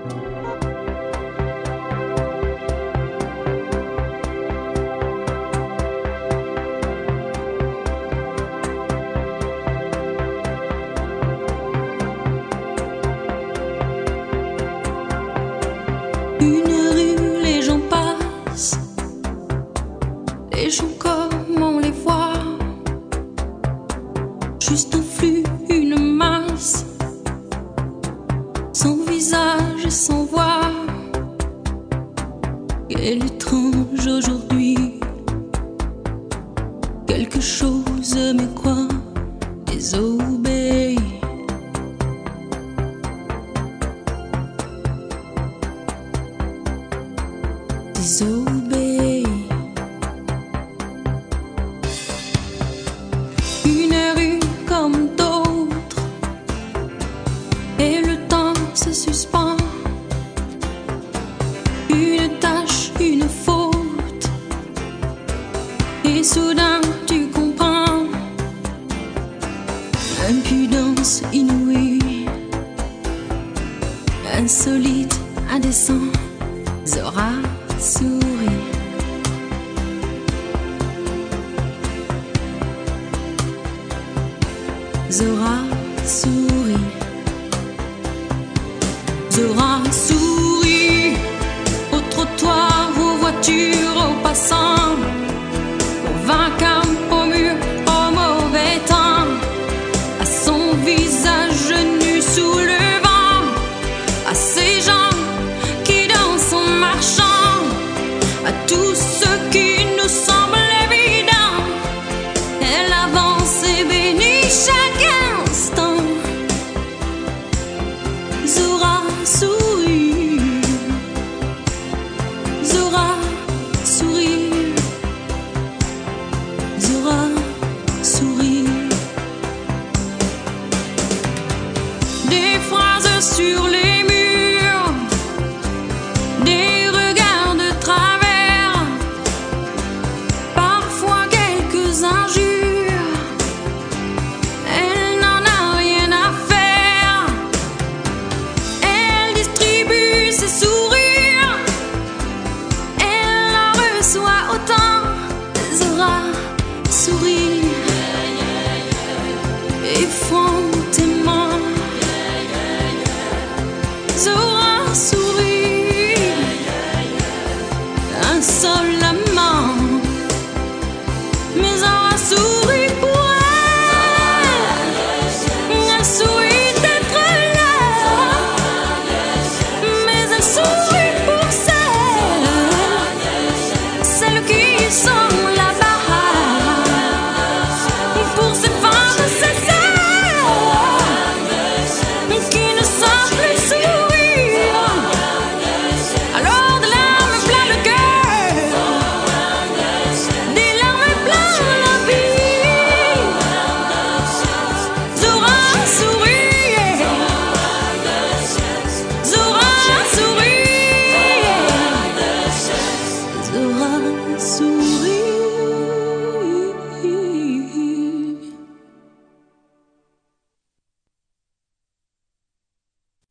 Une rue, les gens passent, les gens comme on les voit, juste un flux, une masse, sans visage et sans voix. Quel étrange aujourd'hui, quelque chose me croit désobéi. Désobéi. Une rue comme d'autres, et le temps se suspend. Une tâche, une faute, et soudain tu comprends. Impudence inouïe, insolite, indécent. Zora sourit. Zora sourit. Zora sourit au trottoir, aux voitures, aux passants, aux vacarmes, aux murs, au mauvais temps, à son visage nu sous le vent, à ces gens qui dansent en marchant, à tout ce qui nous semble évident. Elle avance et bénit chaque instant. Zora sourit. Zora sourit. Zora sourit. Des phrases sur les murs, des regards de travers, parfois quelques injures. Elle n'en a rien à faire. Elle distribue ses sourires. Elle en reçoit autant. Zora sourit effrontément. Zora sourit.